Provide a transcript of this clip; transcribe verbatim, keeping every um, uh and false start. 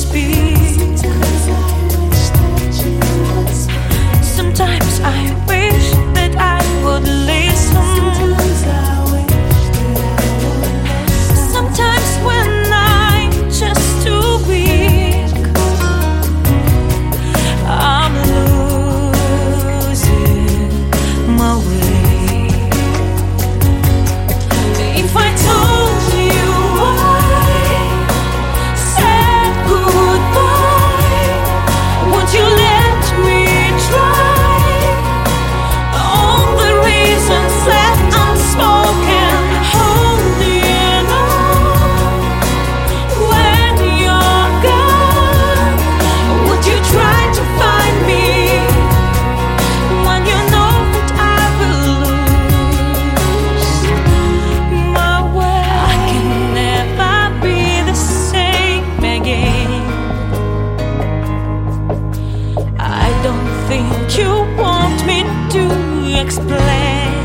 speak. Sometimes I wish that I would listen. Sometimes when I'm just too weak, I'm losing my way. If I told you I said goodbye, would you let me try all the reasons that unspoken holding on? When you're gone, would you try to find me when you know that I will lose my way? I can never be the same again. I don't think you want me to explain.